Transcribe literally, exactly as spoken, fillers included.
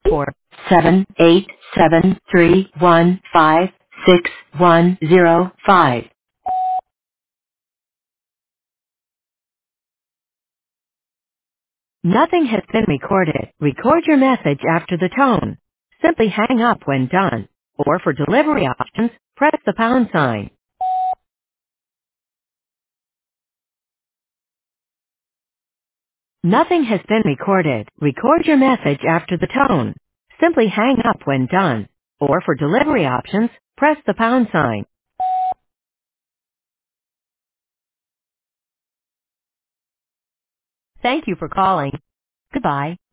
four seven eight seven three one five six one zero five. Nothing has been recorded. Record your message after the tone. Simply hang up when done. Or for delivery options, press the pound sign. Nothing has been recorded. Record your message after the tone. Simply hang up when done. Or for delivery options, press the pound sign. Thank you for calling. Goodbye.